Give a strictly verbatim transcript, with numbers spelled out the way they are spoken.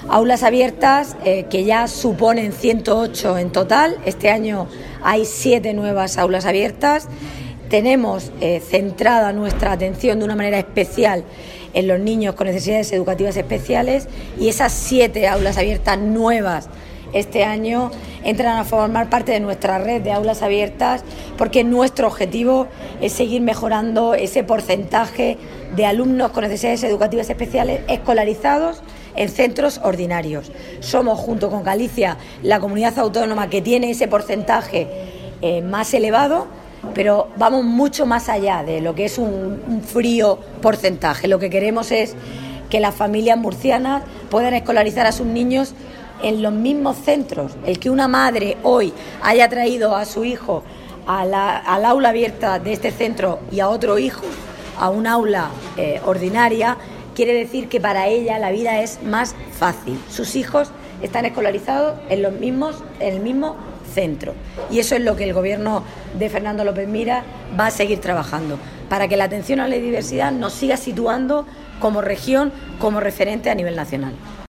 Aulas abiertas eh, que ya suponen ciento ocho en total. Este año hay siete nuevas aulas abiertas. Tenemos eh, centrada nuestra atención de una manera especial en los niños con necesidades educativas especiales, y esas siete aulas abiertas nuevas este año entran a formar parte de nuestra red de aulas abiertas, porque nuestro objetivo es seguir mejorando ese porcentaje de alumnos con necesidades educativas especiales escolarizados en centros ordinarios. Somos, junto con Galicia, la comunidad autónoma que tiene ese porcentaje eh, más elevado, pero vamos mucho más allá de lo que es un, un frío porcentaje. Lo que queremos es que las familias murcianas puedan escolarizar a sus niños en los mismos centros. El que una madre hoy haya traído a su hijo a la, al aula abierta de este centro y a otro hijo a un aula eh, ordinaria, quiere decir que para ella la vida es más fácil. Sus hijos están escolarizados en los mismos, en el mismo centro. Y eso es lo que el gobierno de Fernando López Miras va a seguir trabajando, para que la atención a la diversidad nos siga situando como región, como referente a nivel nacional.